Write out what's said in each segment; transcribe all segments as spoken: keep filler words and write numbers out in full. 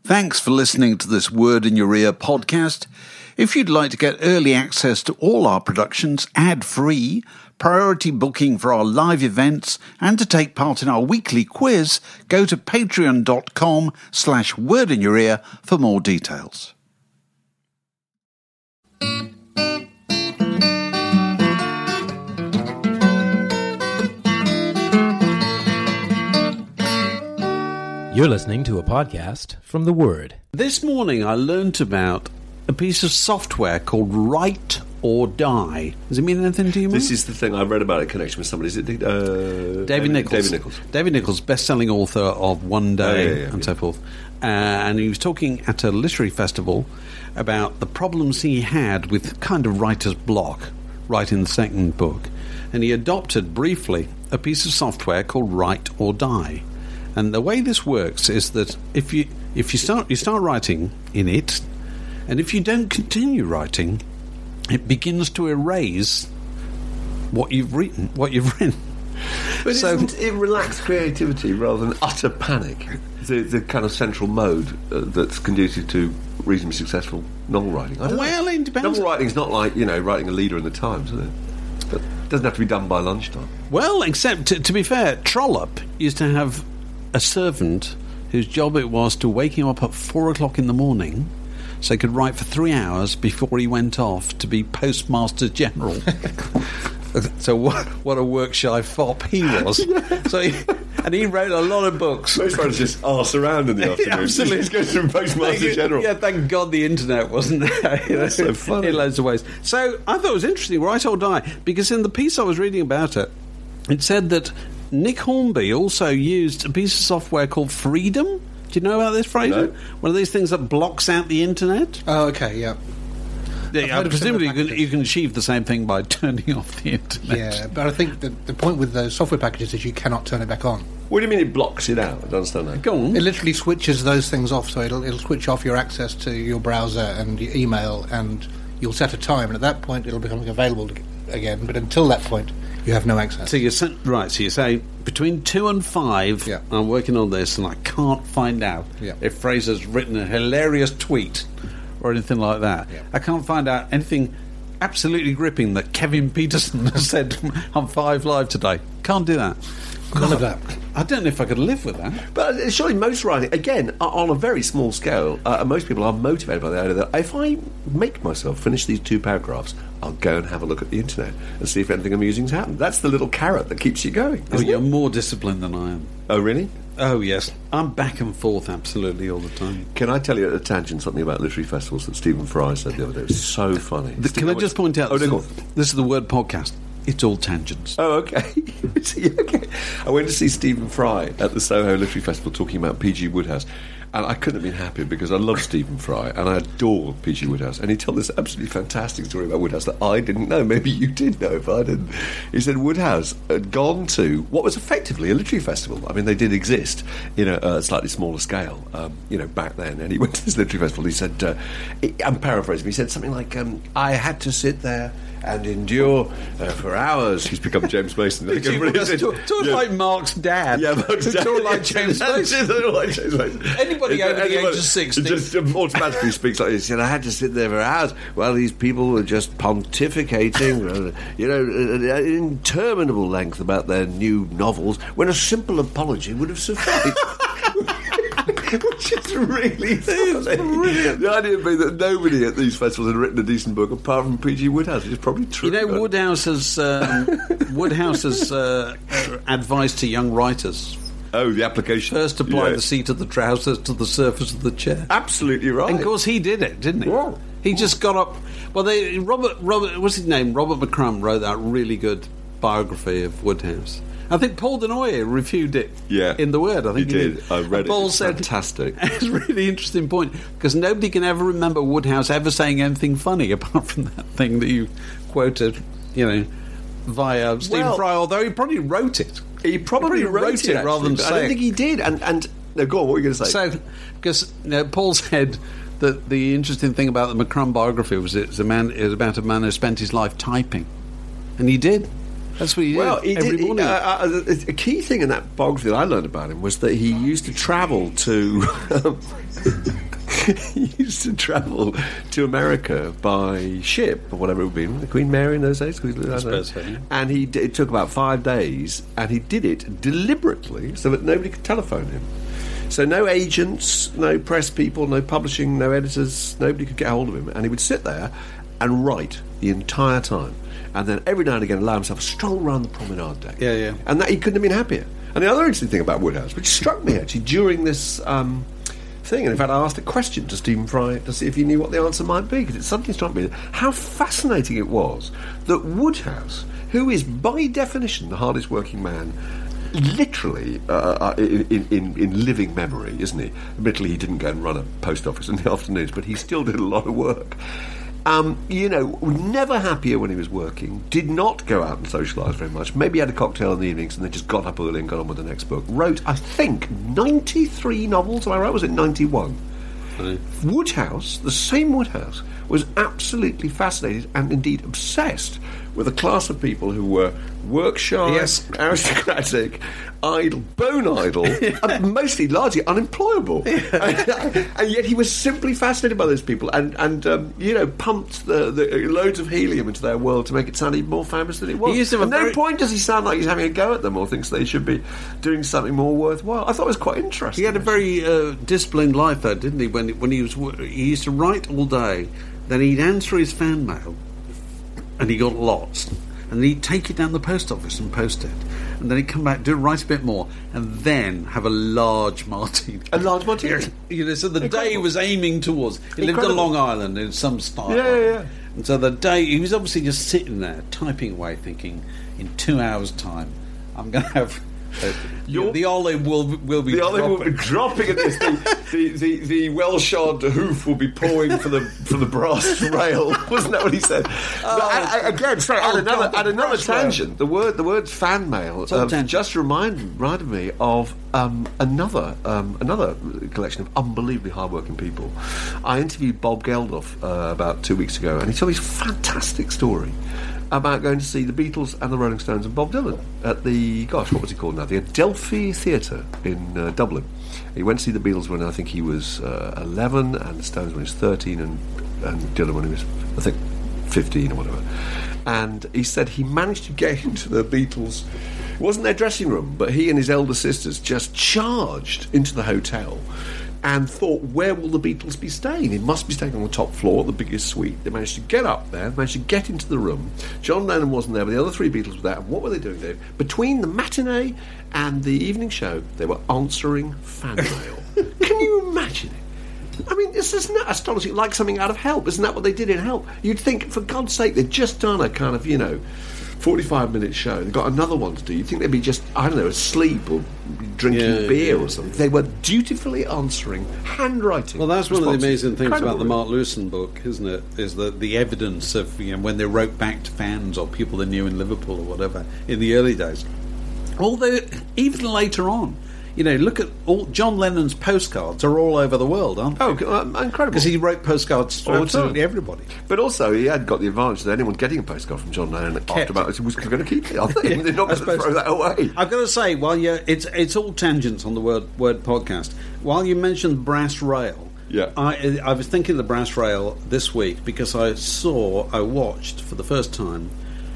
Thanks for listening to this Word in Your Ear podcast. If you'd like to get early access to all our productions ad-free, priority booking for our live events, and to take part in our weekly quiz, go to patreon.com slash word in your ear for more details. You're listening to a podcast from The Word. This morning I learnt about a piece of software called Write or Die. Does it mean anything to you, Mark? This is the thing I read about in connection with somebody. Is it uh, David Nichols? David Nichols. David Nichols, best-selling author of One Day oh, yeah, yeah, and yeah. so forth. Uh, and he was talking at a literary festival about the problems he had with kind of writer's block, writing the second book. And he adopted, briefly, a piece of software called Write or Die. And the way this works is that if you if you start you start writing in it, and if you don't continue writing, it begins to erase what you've written. What you've written. But so, isn't it relaxed creativity rather than utter panic? The, the kind of central mode uh, that's conducive to reasonably successful novel writing. I don't well, know. it depends. Novel writing's not like, you know, writing a leader in the Times, is it? But it doesn't have to be done by lunchtime. Well, except to, to be fair, Trollope used to have a servant whose job it was to wake him up at four o'clock in the morning so he could write for three hours before he went off to be Postmaster General. So what, what a work-shy fop he was. So he, and he wrote a lot of books. Most writers just arse around in the afternoon. Absolutely. Just goes to Postmaster General. Yeah, thank God the internet wasn't there. You know, That's so funny. In loads of ways. So I thought it was interesting, Write or Die, because in the piece I was reading about it, it said that Nick Hornby also used a piece of software called Freedom. Do you know about this, Fraser? No. One of these things that blocks out the internet. Oh, okay, yeah. Yeah, presumably you can, you can achieve the same thing by turning off the internet. Yeah, but I think the, the point with those software packages is you cannot turn it back on. What do you mean it blocks it out? I don't understand that. Go on. It literally switches those things off, so it'll, it'll switch off your access to your browser and your email, and you'll set a time, and at that point it'll become available again, but until that point you have no access. So you say, right, so you say between two and five, yeah. I'm working on this and I can't find out yeah. if Fraser's written a hilarious tweet or anything like that. Yeah. I can't find out anything absolutely gripping that Kevin Peterson has said on Five Live today. Can't do that. None of that. I don't know if I could live with that. But surely most writing, again, on a very small scale, uh, most people are motivated by the idea that if I make myself finish these two paragraphs, I'll go and have a look at the internet and see if anything amusing's happened. That's the little carrot that keeps you going. Oh, you're more disciplined than I am. Oh, really? Oh, yes. I'm back and forth absolutely all the time. Can I tell you at a tangent something about literary festivals that Stephen Fry said the other day? It was so funny. The, can I just point out, Oh, this, no, is, this is the Word podcast. It's all tangents. Oh, okay. okay. I went to see Stephen Fry at the Soho Literary Festival talking about P G Wodehouse, and I couldn't have been happier because I love Stephen Fry and I adore P G Wodehouse, and he told this absolutely fantastic story about Wodehouse that I didn't know. Maybe you did know, but I didn't. He said Wodehouse had gone to what was effectively a literary festival. I mean, they did exist, you know, a slightly smaller scale, um, you know, back then. And he went to this literary festival. He said, uh, I'm paraphrasing, he said something like, um, I had to sit there and endure uh, for hours. He's become James Mason. Talk yeah. like Mark's dad. Yeah, Mark's dad. Talk like James Mason. like James Mason. Anybody over the age of sixty just automatically speaks like this. And I had to sit there for hours while these people were just pontificating, you know, an interminable length about their new novels, when a simple apology would have sufficed. Which is really brilliant. The idea being that nobody at these festivals had written a decent book apart from P G Wodehouse, which is probably true. You know, Wodehouse has, um, Wodehouse has uh, advised to young writers. Oh, the application. First apply yeah. the seat of the trousers to the surface of the chair. Absolutely right. And of course he did it, didn't he? Yeah. He just got up. Well, they Robert Robert what's his name? Robert McCrum wrote that really good biography of Wodehouse. I think Paul Denoyer reviewed it yeah, in The Word. I think he, he did. did. I read and Paul it. It's said, fantastic. It's a really interesting point because nobody can ever remember Wodehouse ever saying anything funny apart from that thing that you quoted, you know, via Stephen well, Fry. Although he probably wrote it. He probably, he probably wrote, wrote it, it rather than say. I say don't think he did. And and no, go on. What were you going to say? So, because you know, Paul said that the interesting thing about the McCrum biography was it's a man. It was about a man who spent his life typing, and he did. That's what you Well, did he every did, morning. Uh, uh, a key thing in that biography that I learned about him was that he used to travel to. Um, he used to travel to America by ship or whatever it would be, the Queen Mary in those days. I suppose so, yeah. And he d- it took about five days, and he did it deliberately so that nobody could telephone him. So no agents, no press people, no publishing, no editors, nobody could get hold of him, and he would sit there and write the entire time, and then every now and again allow himself a stroll around the promenade deck. Yeah, yeah. And that he couldn't have been happier. And the other interesting thing about Woodhouse, which struck me actually during this um, thing, and in fact I asked a question to Stephen Fry to see if he knew what the answer might be, because it suddenly struck me how fascinating it was that Woodhouse, who is by definition the hardest working man literally uh, in, in, in living memory, isn't he? Admittedly, he didn't go and run a post office in the afternoons, but he still did a lot of work. Um, you know, never happier when he was working, did not go out and socialise very much, maybe had a cocktail in the evenings and then just got up early and got on with the next book. Wrote, I think, ninety-three novels, am I right? Was it ninety-one? Right. Woodhouse, the same Woodhouse, was absolutely fascinated and indeed obsessed with a class of people who were work-shy, yes. aristocratic, idle, bone idle, yeah. and mostly largely unemployable. Yeah. And, and yet he was simply fascinated by those people and, and um, you know, pumped the, the loads of helium into their world to make it sound even more famous than it was. He used to have At no very... point does he sound like he's having a go at them or thinks they should be doing something more worthwhile. I thought it was quite interesting. He had a very uh, disciplined life, though, didn't he? When when he was he used to write all day, then he'd answer his fan mail, and he got lots, and then he'd take it down the post office and post it, and then he'd come back, do write a bit more, and then have a large martini. A large martini. You know, so the Incredible. day he was aiming towards. He Incredible. lived on Long Island in some style. Yeah, yeah, yeah. And so the day he was obviously just sitting there typing away, thinking, in two hours' time, I'm going to have. Uh, Your- the olive will will be The olive dropping. will be dropping at this. The, the, the, the well-shod hoof will be pawing for the for the brass rail. Wasn't that what he said? Oh, But I, I, again, sorry, oh, at another, God, at the another brass rail. tangent. The word the word fan mail all um, tangent. just remind, reminded me of um, another um, another collection of unbelievably hard-working people. I interviewed Bob Geldof uh, about two weeks ago, and he told me this fantastic story about going to see the Beatles and the Rolling Stones and Bob Dylan at the, gosh, what was he called now? The Adelphi Theatre in uh, Dublin. He went to see the Beatles when I think he was uh, eleven, and the Stones when he was thirteen, and, and Dylan when he was, I think, fifteen or whatever. And he said he managed to get into the Beatles. It wasn't their dressing room, but he and his elder sisters just charged into the hotel and thought, where will the Beatles be staying? They must be staying on the top floor, the biggest suite. They managed to get up there, managed to get into the room. John Lennon wasn't there, but the other three Beatles were there. And what were they doing there? Between the matinee and the evening show, they were answering fan mail. Can you imagine it? I mean, this isn't that astonishing? Like something out of Help. Isn't that what they did in Help? You'd think, for God's sake, they'd just done a kind of, you know, forty-five minute show. They've got another one to do. You'd think they'd be just, I don't know, asleep or drinking Yeah, beer yeah. or something. They were dutifully answering, handwriting. Well, that's one of the responses. amazing things Incredible, about the really. Mark Lewison book, isn't it? Is that the evidence of, you know, when they wrote back to fans or people they knew in Liverpool or whatever in the early days. Although even later on, you know, look at all John Lennon's postcards are all over the world, aren't they? Oh, uh, incredible. Because he wrote postcards for All the absolutely time. everybody. But also, he had got the advantage that anyone getting a postcard from John Lennon after about it was going to keep it. I think Yeah, they're not I going to suppose throw that away. I've got to say, while you it's it's all tangents on the word word podcast. While you mentioned brass rail, Yeah. I I was thinking of the brass rail this week because I saw I watched for the first time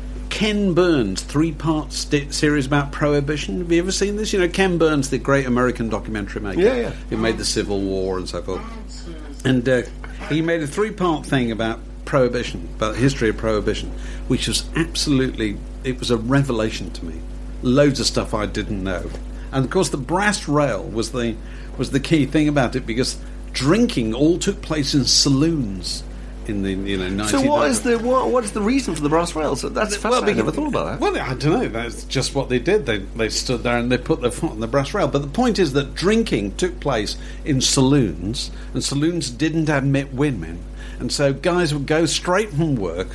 Ken Burns' three-part st- series about Prohibition. Have you ever seen this? You know, Ken Burns, the great American documentary maker, Yeah, yeah. who made the Civil War and so forth. And uh, he made a three-part thing about Prohibition, about the history of Prohibition, which was absolutely, it was a revelation to me. Loads of stuff I didn't know. And of course the brass rail was the was the key thing about it, because drinking all took place in saloons in the, you know, nineteen hundreds. So what is the what, what is the reason for the brass rails? That's fascinating. I never thought about that. Well, I don't know. That's just what they did. They they stood there and they put their foot on the brass rail. But the point is that drinking took place in saloons, and saloons didn't admit women, and so guys would go straight from work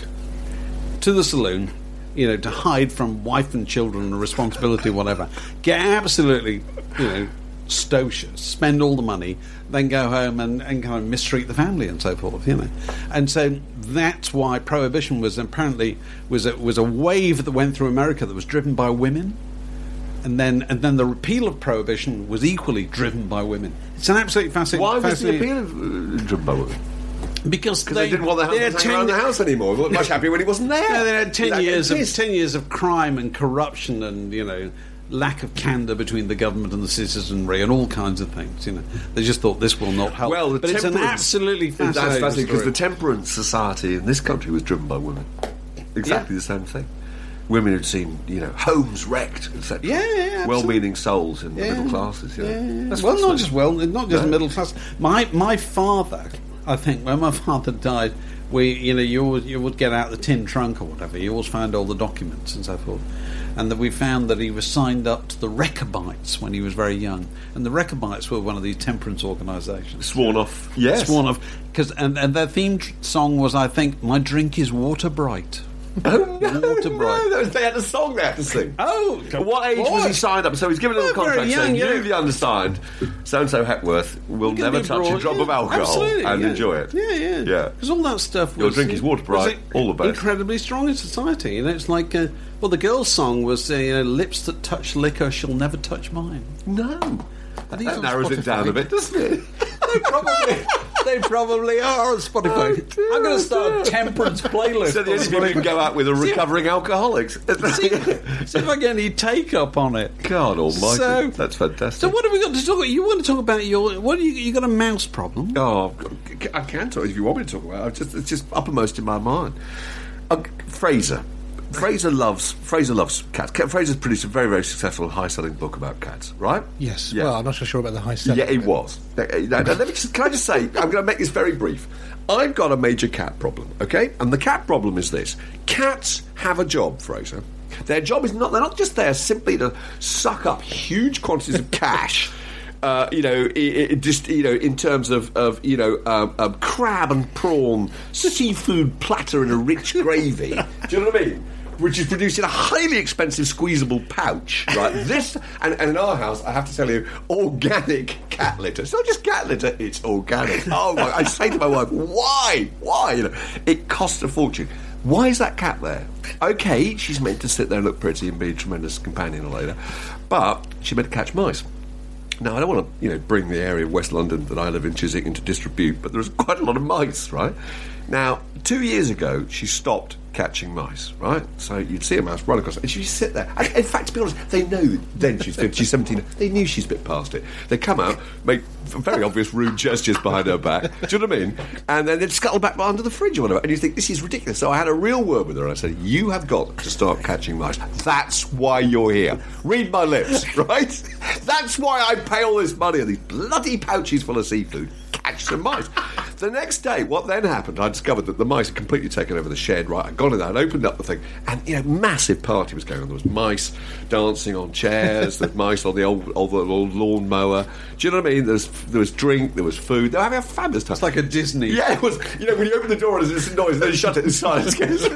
to the saloon, you know, to hide from wife and children and responsibility, whatever. Get absolutely, you know, stocious, spend all the money, then go home and, and kind of mistreat the family and so forth, you know. And so that's why prohibition was apparently was a, was a wave that went through America that was driven by women. And then, and then the repeal of prohibition was equally driven by women. It's an absolutely fascinating. Why was the fascinating, appeal uh, driven by women? Because Because they, they, didn't want the they had husband hanging around the house anymore. They were much happier when he wasn't there. Yeah, they had ten That years of exists. ten years of crime and corruption, and you know, lack of candour between the government and the citizenry, and all kinds of things. You know, they just thought this will not help. Well, the but it's an temperance- absolutely That's fascinating fascinating because story. the temperance society in this country was driven by women. Exactly Yeah. the same thing. Women had seen, you know, homes wrecked, et cetera. Yeah, yeah, absolutely. well-meaning souls in the Yeah. middle classes. You know. Yeah, yeah. That's Well, not fascinating. just well, not just No. middle class. My my father, I think, when my father died, we you know you always, you would get out the tin trunk or whatever. You always found all the documents and so forth, and that we found that he was signed up to the Rechabites when he was very young, and the Rechabites were one of these temperance organisations. Sworn off. Yes. Sworn of because and, and their theme tr- song was, I think, "My drink is water bright." Oh, no, Water bright. no, they had a song they had to sing. Oh, At what age was he signed up? So he's given a little Well, very contract young, saying, yeah. you, the undersigned, so-and-so Hackworth, will Can never be touch a broad, drop yeah. of alcohol Absolutely, and yeah. enjoy it. Yeah, yeah, Yeah. Because all that stuff Your was drink is water was bright, all the best. incredibly strong in society. You know, it's like uh, well, the girl's song was uh, you know, "Lips that touch liquor shall never touch mine." No. That is That on narrows it Spotify. down a bit, doesn't it? They probably, they probably are on Spotify. Oh, I'm going to start a temperance playlist. So the on only people who can go out with are See if- recovering alcoholics. See, see if I get any take up on it. God almighty. So- That's fantastic. So what have we got to talk about? You want to talk about your? What do you? You got a mouse problem? Oh, I can talk if you want me to talk about it. I've just, it's just uppermost in my mind. Uh, Fraser. Fraser loves Fraser loves cats. Ca- Fraser's produced a very, very successful, high-selling book about cats, right? Yes. Yeah. Well, I'm not so sure about the high selling. Yeah, it was. Now, now, let me just, can I just say, I'm going to make this very brief. I've got a major cat problem, okay? And the cat problem is this. Cats have a job, Fraser. Their job is not, they're not just there simply to suck up huge quantities of cash. Uh, you know, it, it just you know, in terms of, of you know, um, um, crab and prawn seafood platter in a rich gravy. Do you know what I mean? Which is produced in a highly expensive squeezable pouch, right? This and, and in our house, I have to tell you, organic cat litter. It's not just cat litter; it's organic. Oh my! I say to my wife, "Why? Why?" You know, it costs a fortune. Why is that cat there? Okay, she's meant to sit there and look pretty and be a tremendous companion later, but she's meant to catch mice. Now, I don't want to, you know, bring the area of West London that I live in, Chiswick, into disrepute, but there's quite a lot of mice, right? Now, two years ago, she stopped catching mice, right? So you'd see a mouse run across, and she'd sit there. And in fact, to be honest, they know then she's fifteen, she's seventeen. They knew she's a bit past it. They come out, make very obvious rude gestures behind her back. Do you know what I mean? And then they'd scuttle back under the fridge or whatever. And you think, this is ridiculous. So I had a real word with her, and I said, you have got to start catching mice. That's why you're here. Read my lips, right? That's why I pay all this money on these bloody pouches full of seafood. Catch some mice. The next day, what then happened, I discovered that the mice had completely taken over the shed, right? I'd gone in there and opened up the thing, and, you know, massive party was going on. There was mice dancing on chairs, there was mice on the old, old, old lawn mower. Do you know what I mean? There was, there was drink, there was food. They were having a fabulous time. It's like a Disney. Yeah, it was, you know, when you open the door and there's this noise, and then you shut it, and silence goes.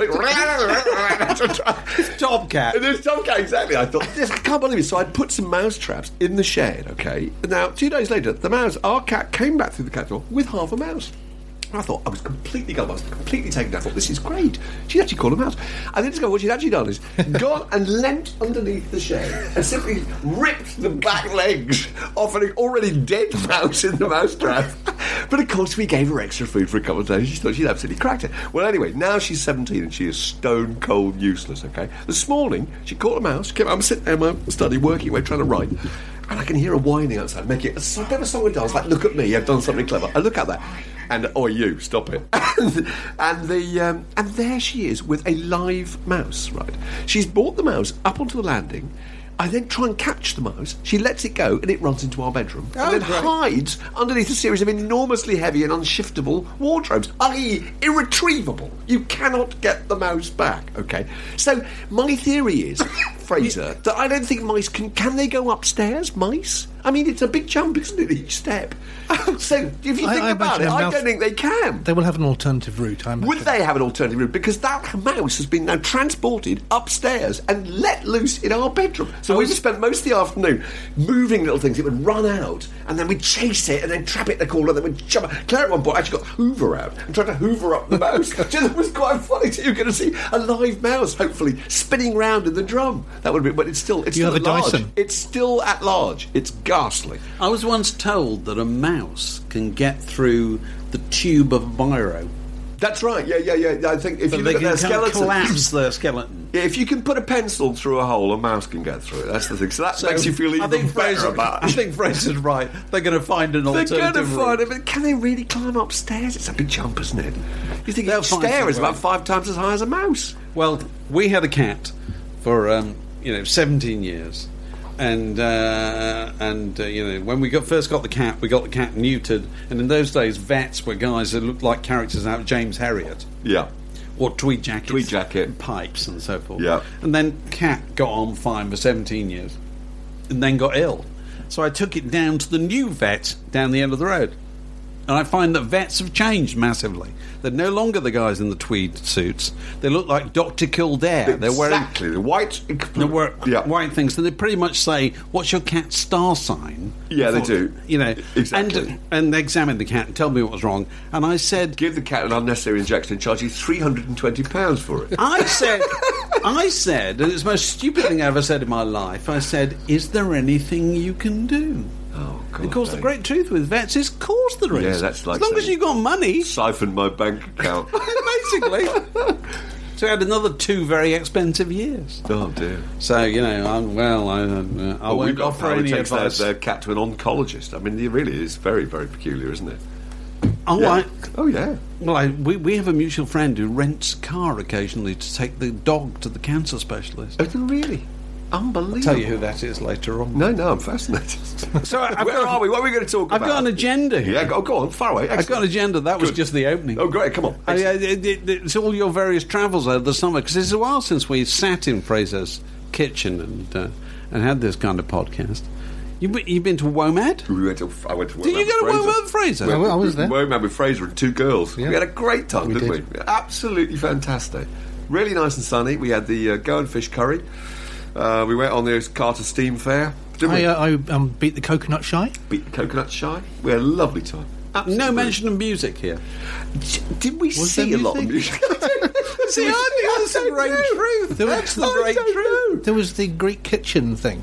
Top cat. And there's some cat, exactly. I thought, this, I can't believe it. So I'd put some mouse traps in the shed, okay? Now, two days later, the mouse, our cat, came back through the cat door with half a mouse. I thought, I was completely gone, I was completely taken down. I thought, this is great. She'd actually caught a mouse. I then discovered what she'd actually done is gone and leant underneath the shed and simply ripped the back legs off an already dead mouse in the mouse trap. But of course, we gave her extra food for a couple of days. She thought she'd absolutely cracked it. Well, anyway, now she's seventeen and she is stone cold useless, okay? This morning, she caught a mouse. She came, I'm sitting there in my study working away, trying to write. And I can hear her whining outside, making a sort of song and dance, like, look at me, I've done something clever. I look at that, and, oh, you, stop it. and, and, the, um, and there she is with a live mouse, right? She's brought the mouse up onto the landing. I then try and catch the mouse. She lets it go, and it runs into our bedroom. Oh, and then great. hides underneath a series of enormously heavy and unshiftable wardrobes, that is irretrievable. You cannot get the mouse back, okay? So my theory is Fraser, that I don't think mice can... Can they go upstairs, mice? I mean, it's a big jump, isn't it, each step? So, if you think I- I about it, imagine a I mouse- don't think they can. They will have an alternative route, I imagine. Would they have an alternative route? Because that mouse has been now transported upstairs and let loose in our bedroom. So we've spent most of the afternoon moving little things. It would run out, and then we'd chase it, and then trap it in the corner, and then we'd jump. Claire at one point actually got Hoover out and tried to Hoover up the mouse. It was quite funny. So you're going to see a live mouse, hopefully, spinning round in the drum. That would be, but it's still, it's You still have at a large. Dyson? It's still at large. It's ghastly. I was once told that a mouse can get through the tube of a biro. That's right. Yeah, yeah, yeah. I think if But you they look at can their kind of skeleton, collapse their skeleton. yeah, if you can put a pencil through a hole, a mouse can get through it. That's the thing. So that So makes you feel I even think better Fraser, about I it. think Fraser's right. They're going to find an They're alternative going to route. find it, but can they really climb upstairs? It's a big jump, isn't it? You think They'll each find stair some is about way. five times as high as a mouse? Well, we had a cat for um, you know seventeen years, and uh, and uh, you know when we got first got the cat, we got the cat neutered, and in those days, vets were guys that looked like characters out of James Herriot. Yeah. Or tweed jackets, Tweed jacket. and pipes, and so forth. Yeah. And then cat got on fine for seventeen years, and then got ill. So I took it down to the new vet down the end of the road, and I find that vets have changed massively. They're no longer the guys in the tweed suits. They look like Doctor Kildare. They're wearing Exactly. The white... they wear yeah. white things, and they pretty much say, "What's your cat's star sign?" Yeah, they For- do. You know, Exactly. and and they examined the cat and tell me what was wrong. And I said, Give the cat an unnecessary injection and charge you three hundred twenty pounds for it. I said, I said, and it's the most stupid thing I ever said in my life. I said, "Is there anything you can do?" Oh, God. Of course, the Dave. great truth with vets is, of course there is. Yeah, that's like as long as saying- you got money, Siphoned my bank account. basically. So I had another two very expensive years. Oh, dear. So you know, I'm, well, I, uh, I Well, we've won't got offer Howard any takes their, advice. their cat to an oncologist. I mean, it really is very, very peculiar, isn't it? Oh, Yeah. I, Oh, yeah. well, I, we we have a mutual friend who rents a car occasionally to take the dog to the cancer specialist. Oh, really? Unbelievable. I'll tell you who that is later on. No, no, I'm fascinated. So I- I've Where got- are we? What are we going to talk I've about? got an agenda here. Yeah, go, go on, far away. I've got an Excellent. agenda. That was Good. just the opening. Oh, great, come on. I, I, Excellent. it, it, it's all your various travels over the summer because it's a while since we sat in Fraser's kitchen and uh, and had this kind of podcast. You be- you've been to WOMAD? We went to, I went to Did you go to WOMAD with Fraser? I wa- I was there. WOMAD with Fraser and two girls. Yeah. We had a great time, We didn't did. we? Absolutely fantastic. Really nice and sunny. We had the uh, Go and Fish curry. Uh, we went on the Carter Steam Fair. Didn't I, we? uh, I um, beat the coconut shy. Beat the coconut shy. We had a lovely time. Absolutely No brilliant. mention of music here. Did we Was see there a lot of music? music? See, I think that's the great truth. That's the I great don't truth. know. There was the Greek kitchen thing.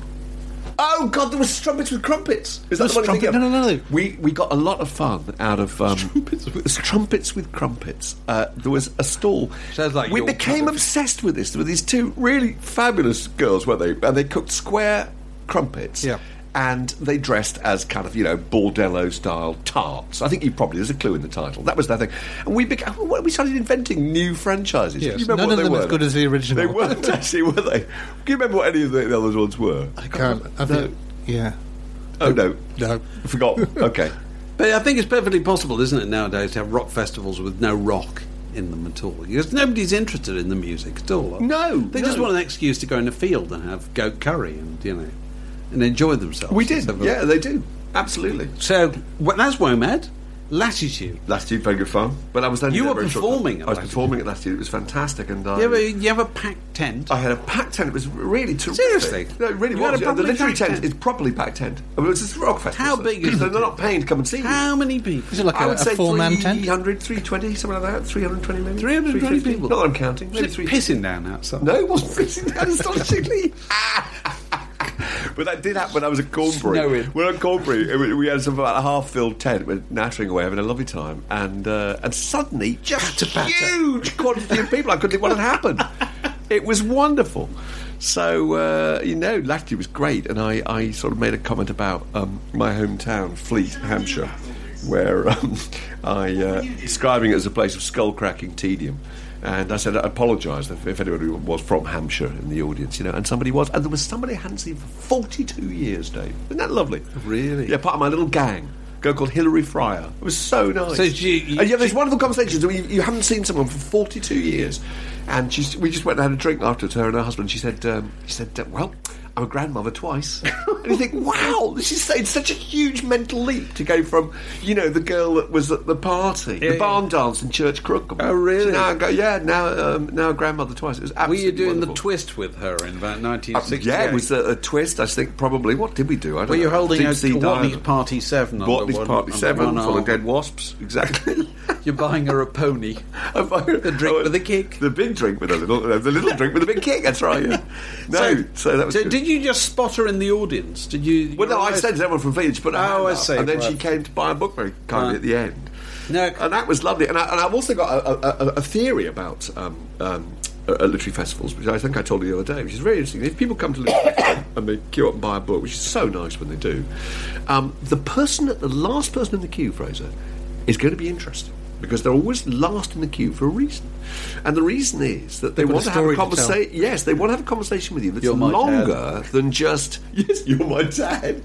Oh God, there was strumpets with crumpets. Is that Was the one you're strumpet- thinking of? no, no, no. We we got a lot of fun out of um, trumpets, with, trumpets with crumpets. Uh, there was a stall. Sounds like we your became kind of- obsessed with this. With these two really fabulous girls, weren't they? And they cooked square crumpets. Yeah. And they dressed as kind of, you know, bordello style tarts. I think you probably there's a clue in the title. That was their thing. And we began, well, we started inventing new franchises. Yes. You remember None what of they them were? as good as the original. They weren't actually, were they? Do you remember what any of the, the other ones were? I can't. I think, yeah. Oh no, No. I forgot. Okay. But I think it's perfectly possible, isn't it, nowadays, to have rock festivals with no rock in them at all? Because nobody's interested in the music at all. No, They just no. want an excuse to go in the field and have goat curry and, you know, and enjoy themselves. We did, So- yeah, they do. Absolutely. So, well, that's WOMAD. Latitude. Latitude, very good fun. But I was only You there were very short performing time. at I was Latitude. performing at Latitude. It was fantastic. And I, You have a, you have a packed tent. I had a packed tent. It was really terrific. Seriously? No, it really You had was. a Yeah, the properly literary packed tent, tent? is properly packed tent. I mean, it's a rock festival. How so- big is so it? they're not paying to come and see you. How many people? Is it like I a, would a say four-man tent? three hundred, three twenty, something like that. three hundred twenty maybe. three hundred twenty three fifty. people. Not that I'm counting. Maybe Was three it pissing down outside? No, it wasn't freezing down astonishingly. But that did happen when I was at Cornbury. Snowing. When at Cornbury, it was- we had some about a half-filled tent. We're nattering away, having a lovely time, and uh, and suddenly, just Patter, patter. huge quantity of people. I couldn't think what had happened. It was wonderful. So uh, you know, Latitude was great, and I, I sort of made a comment about um, my hometown, Fleet, Hampshire, where um, I uh, describing it as a place of skull-cracking tedium. And I said I apologised if, if anybody was from Hampshire in the audience, you know, and somebody was, and there was somebody I hadn't seen for forty-two years, Dave. Isn't that lovely? Really? Yeah, part of my little gang. girl called Hilary Fryer. It was so nice. So you- you- and you have these wonderful conversations. I mean, you, you haven't seen someone for forty-two years, and she's, we just went and had a drink afterwards, her and her husband. She said, um, she said, uh, well, I'm a grandmother twice. And you think, wow, this is it's such a huge mental leap to go from, you know, the girl that was at the party, Yeah, the barn dance in Church Crookham. Oh, really? To now go, yeah, now um, now a grandmother twice. It was Were absolutely you doing wonderful. the twist with her in about nineteen Uh, sixty-eight? yeah, it was a, a twist. I think probably. What did we do? I don't Were you know. holding Deep a sea Watney's diver. Party seven? under Watney's one- Party under seven, one full of arm? dead wasps. Exactly. You're buying her a pony. the drink with a kick. The big drink with a little, uh, the little drink with a big kick. That's right. Yeah. No, so, that was. So good. did you just spot her in the audience? Did you? Well, no, I realise- sent everyone from Village, but Oh, I see, and then right. she came to buy a book very kindly Right. at the end. No, And that was lovely. And, I, and I've also got a, a, a, a theory about um, um, uh, literary festivals, which I think I told you the other day, which is very interesting. If people come to literary festival and they queue up and buy a book, which is so nice when they do, um, the person, at the last person in the queue, Fraser, is going to be interesting. Because they're always last in the queue for a reason, and the reason is that they They've got want a to have a story to tell. conversation. Yes, they want to have a conversation with you that's You're my longer than just yes, you're my dad.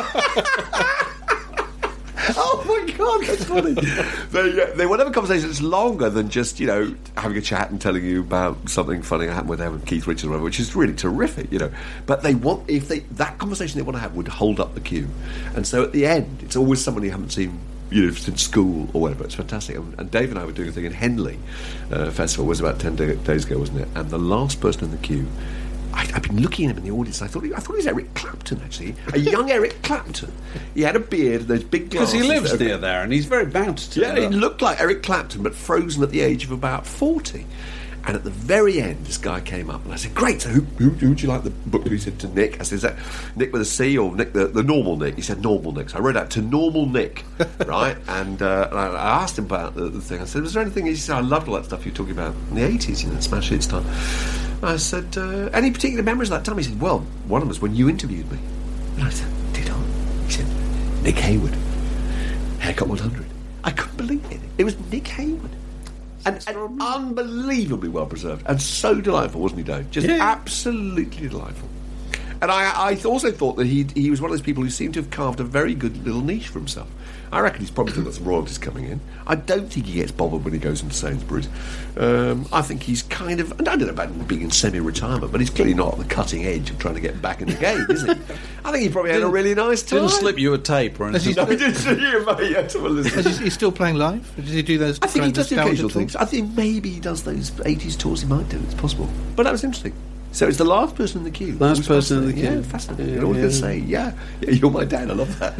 Oh my god, that's funny. they, uh, they want to have a conversation that's longer than just, you know, having a chat and telling you about something funny that happened with them and Keith Richards or whatever, which is really terrific, you know. But they want, if they that conversation they want to have would hold up the queue, and so at the end, it's always somebody you haven't seen, you know, since school or whatever. It's fantastic. And, and Dave and I were doing a thing in Henley uh, Festival. It was about ten day, days ago, wasn't it? And the last person in the queue, I, I've been looking at him in the audience. I thought he, I thought he was Eric Clapton, actually, a young Eric Clapton. He had a beard, those big because glasses. he lives that are- near there, and he's very bound to. Yeah, turn he up. looked like Eric Clapton, but frozen at the age of about forty. And at the very end, this guy came up, and I said, "Great, so who, who, who would you like the book?" He said, "To Nick." I said, "Is that Nick with a C or Nick the, the normal Nick?" He said, "Normal Nick." So I wrote out "To Normal Nick," right? And, uh, and I, I asked him about the, the thing. I said, "Was there anything?" He said, "I loved all that stuff you were talking about in the eighties, you know, smash hits time." I said, uh, "Any particular memories of that time?" He said, "Well, one of them was when you interviewed me." And I said, "Did I?" He said, "Nick Hayward, Haircut one hundred." I couldn't believe it. It was Nick Hayward. And, and unbelievably well preserved, and so delightful, wasn't he, Dave? Just Yeah. absolutely delightful. And I, I also thought that he he was one of those people who seemed to have carved a very good little niche for himself. I reckon he's probably still got some royalties coming in. I don't think he gets bothered when he goes into Sainsbury's. Um, I think he's kind of, and I don't know about him being in semi-retirement, but he's clearly not on the cutting edge of trying to get back in the game, is he? I think he probably had a really nice time. Didn't slip you a tape or anything. No, he didn't see you, mate. You had to listen. Is he, he's still playing live? Does he do those? I think he kind of does do nostalgia occasional tours? things. I think maybe he does those eighties tours. He might do. It's possible. But that was interesting. So it's the last person in the queue. Last It was person in the fascinating. queue. Yeah, fascinating. Yeah, I was yeah. going to say, yeah, yeah, you're my dad. I love that.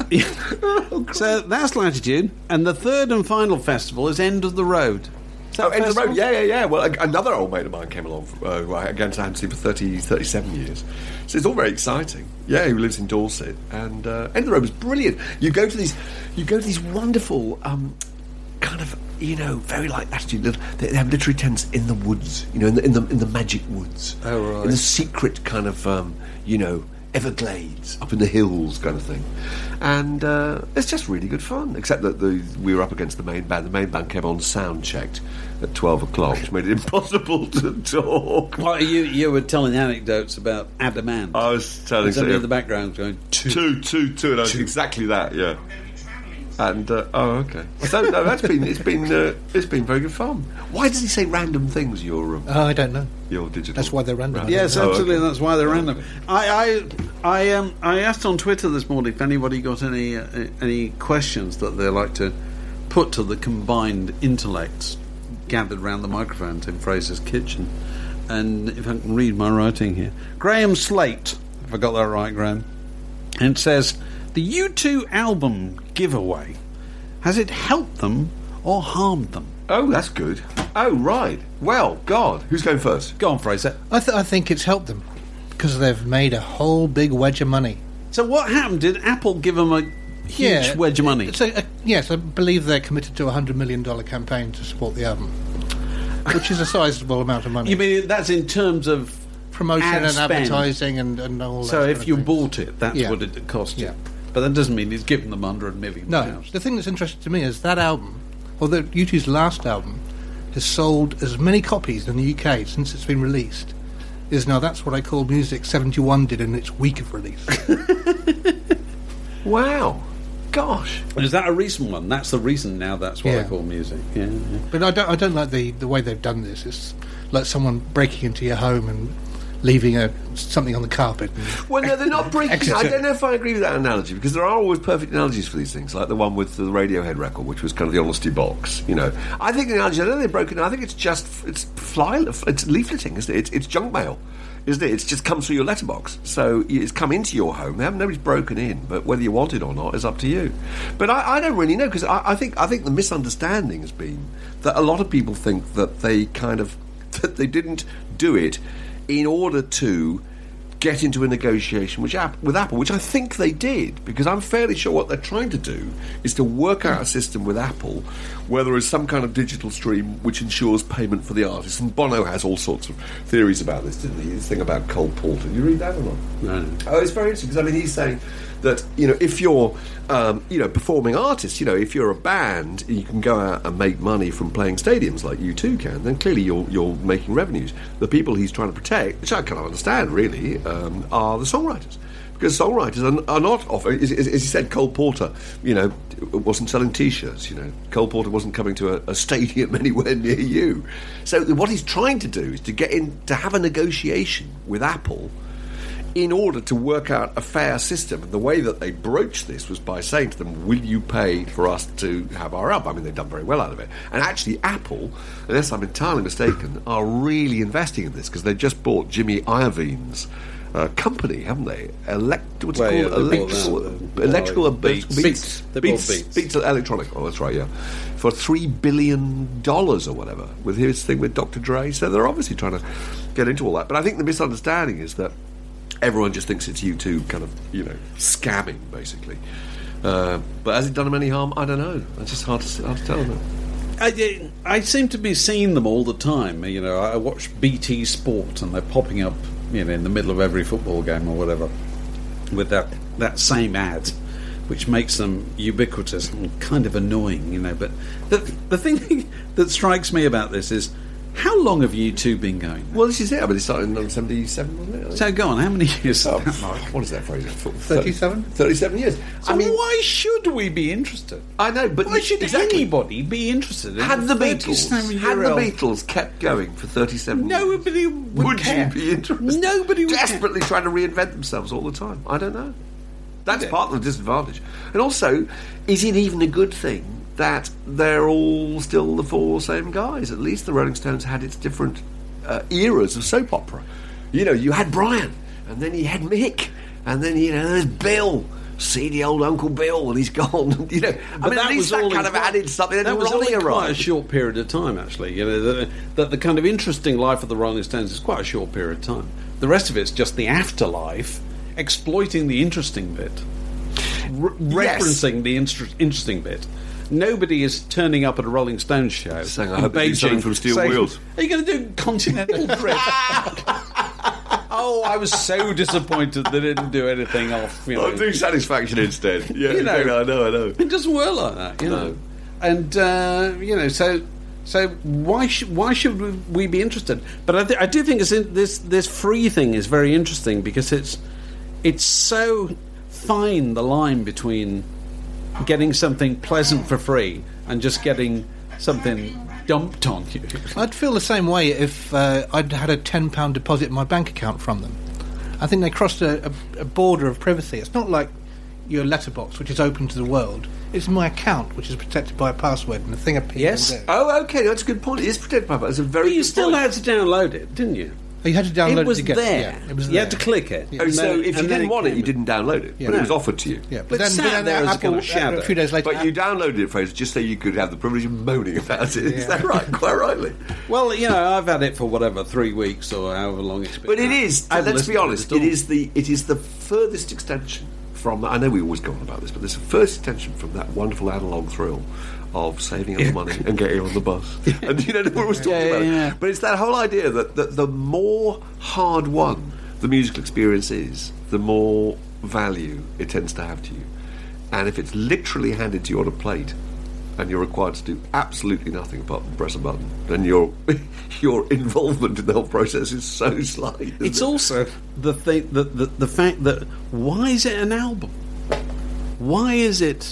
So that's Latitude, and the third and final festival is End of the Road. Is that Oh, End of the festival? Road. Yeah, yeah, yeah. Well, a- another old mate of mine came along, uh, who I, again, I hadn't seen for thirty, thirty-seven years. So it's all very exciting. Yeah, who lives in Dorset. And uh, End of the Road was brilliant. You go to these, you go to these wonderful, um, kind of, you know, very like Latitude. little- They, they have literary tents in the woods, you know, in the, in the, in the magic woods. Oh, right. In the secret kind of, um, you know, Everglades, up in the hills kind of thing. And uh, it's just really good fun, except that the, we were up against the main band. The main band came on sound checked at twelve o'clock, which made it impossible to talk. Well, you you were telling anecdotes about Adam Ant. I was telling And somebody you- in the background going, two. Two, two, two, and I was exactly that, yeah. And uh, oh, okay. So no, that's been it's been uh, it's been very good fun. Why does he say random things? Your um, Oh, I don't know. your digital. That's why they're random. Yes, Oh, absolutely. okay. That's why they're Oh, random. okay. I, I, I, um, I asked on Twitter this morning if anybody got any uh, any questions that they like to put to the combined intellects gathered around the microphones in Fraser's kitchen. And if I can read my writing here, Graham Slate, if I got that right, Graham, and it says the U two album giveaway, has it helped them or harmed them? Oh, that's good. Oh, right. Well, God, who's going first? Go on, Fraser. I, th- I think it's helped them because they've made a whole big wedge of money. So what happened? Did Apple give them a huge wedge of money? It's a, a, yes, I believe they're committed to a hundred million dollar campaign to support the album, which is a sizable amount of money. You mean that's in terms of promotion ad and spend? advertising and, and all that. So kind if of you thing. bought it, that's Yeah. what it cost you. Yeah. But that doesn't mean he's given them under a million No, pounds. the thing that's interesting to me is that album, or the U two's last album, has sold as many copies in the U K since it's been released. Is now that's what I call music seventy-one did in its week of release. Wow. Gosh. Is that a recent one? That's the reason now that's what Yeah. I call music. Yeah, yeah. But I don't, I don't like the, the way they've done this. It's like someone breaking into your home and leaving a something on the carpet. And Well, no, they're not breaking. Exeter. I don't know if I agree with that analogy, because there are always perfect analogies for these things, like the one with the Radiohead record, which was kind of the honesty box. You know, I think the analogy. I don't think they're broken. I think it's just it's fly, it's leafleting, isn't it? It's, it's junk mail, isn't it? It's just come through your letterbox, so it's come into your home. They haven't, nobody's broken in, but whether you want it or not is up to you. But I, I don't really know, because I, I think I think the misunderstanding has been that a lot of people think that they kind of that they didn't do it in order to get into a negotiation which App- with Apple, which I think they did, because I'm fairly sure what they're trying to do is to work out a system with Apple where there is some kind of digital stream which ensures payment for the artist. And Bono has all sorts of theories about this, didn't he? This thing about Cole Porter. Did you read that or not? No, no. Oh, it's very interesting, because I mean, he's saying that, you know, if you're, um, you know, performing artists, you know, if you're a band, you can go out and make money from playing stadiums like U two can, then clearly you're you're making revenues. The people he's trying to protect, which I kind of understand, really, um, are the songwriters. Because songwriters are, are not often, as, as he said, Cole Porter, you know, wasn't selling T-shirts, you know. Cole Porter wasn't coming to a, a stadium anywhere near you. So what he's trying to do is to get in, to have a negotiation with Apple in order to work out a fair system. And the way that they broached this was by saying to them, will you pay for us to have our album? I mean, they've done very well out of it. And actually, Apple, unless I'm entirely mistaken, are really investing in this, because they just bought Jimmy Iovine's uh, company, haven't they? Elect, what's Well, it yeah, called? they Electrical, bought that. electrical Oh, Beats. Beats. Beats. They bought Beats. Beats. Beats Electronic. Oh, that's right, yeah. For three billion dollars or whatever, with his thing with Doctor Dre. So they're obviously trying to get into all that. But I think the misunderstanding is that everyone just thinks it's U two kind of, you know, scamming, basically. Uh, but has it done them any harm? I don't know. It's just hard to, hard to tell them. I, I seem to be seeing them all the time. You know, I watch B T Sport and they're popping up, you know, in the middle of every football game or whatever with that, that same ad, which makes them ubiquitous and kind of annoying, you know. But the, the thing that strikes me about this is, how long have you two been going? Well, this is it. I mean, it started in nineteen seventy-seven, wasn't it? I think. So go on, how many years? Oh, is that, Mark? what is that phrase? thirty-seven? thirty-seven years. So I mean, why should we be interested? I know, but Why should exactly. anybody be interested in Had the a Beatles, had the thirty-seven-year-old? Beatles kept going for thirty-seven years, Nobody would, would care. you be interested? Nobody would care. Desperately trying to reinvent themselves all the time. I don't know. That's Yeah. part of the disadvantage. And also, is it even a good thing that they're all still the four same guys? At least the Rolling Stones had its different uh, eras of soap opera. You know, you had Brian, and then you had Mick, and then, you know, there's Bill. Seedy old Uncle Bill, and he's gone. You know, I But mean, at least that all kind in of quite- added something. And That was Ronnie only quite a arrived. short period of time, actually. You know, that the, the kind of interesting life of the Rolling Stones is quite a short period of time. The rest of it's just the afterlife, exploiting the interesting bit, re- Yes. referencing the inter- interesting bit. Nobody is turning up at a Rolling Stones show Saying, "I in hope they do Beijing something from Steel saying, Wheels." Are you going to do Continental Drift? Oh, I was so disappointed they didn't do anything off. You know. I'll do Satisfaction instead. Yeah, You know. I know, I know. It doesn't work like that, you No. know. And uh, you know, so so why should why should we, we be interested? But I, th- I do think it's in, this this free thing is very interesting, because it's it's so fine, the line between getting something pleasant for free and just getting something dumped on you. I'd feel the same way if uh, I'd had a ten pound deposit in my bank account from them. I think they crossed a, a, a border of privacy. It's not like your letterbox, which is open to the world. It's my account, which is protected by a password, and the thing appears Yes. there. Oh, okay, that's a good point. It is protected by It's a very But you good still point. had to download it, didn't you? Oh, you had to download it was it to get there. Yeah, it was you there. had to click it. Oh, so And if you then didn't want it, came you in. didn't download it, Yeah. but it No. was offered to you. Yeah, But then, sat then there as a Apple, kind of shadow. a few days later, But you downloaded it, Fraser, just so you could have the privilege of moaning about it. Is Yeah. that right? Quite rightly. Well, you know, I've had it for whatever three weeks or however long it's been. But it is. I haven't Let's be listened to honest. at It all. is the it is the furthest extension from. I know we always go on about this, but there's a first extension from that wonderful analog thrill of saving up the money and getting on the bus. And you know, we're always talking Yeah, about yeah. it. But it's that whole idea that, that the more hard won the musical experience is, the more value it tends to have to you. And if it's literally handed to you on a plate, and you're required to do absolutely nothing apart from press a button, then your your involvement in the whole process is so slight. isn't It's it? also the thing, the, the the fact that why is it an album? Why is it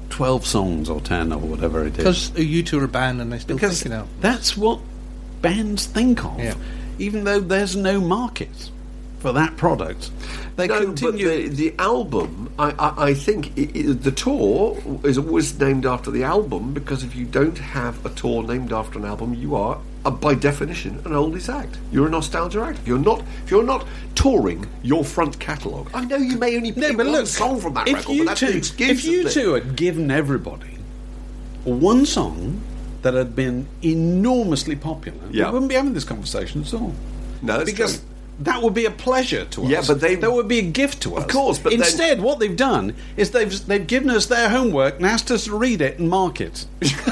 twelve songs or ten or whatever it is. Because U two are a band and they still Because think it out. that's what bands think of, Yeah. even though there's no market for that product. They No, continue. but the, the album, I, I, I think i i the tour is always named after the album, because if you don't have a tour named after an album, you are, uh, by definition, an oldies act. You're a nostalgia act. If you're not, if you're not touring your front catalogue, I know you may only play No, but one look, song from that if record, you but that's two, the excuse. if you isn't it? two had given everybody one song that had been enormously popular, Yeah. we wouldn't be having this conversation at all. No, that's because true. that would be a pleasure to us. Yeah, but they- that would be a gift to us. Of course, but then- instead, what they've done is they've they've given us their homework and asked us to read it and mark it.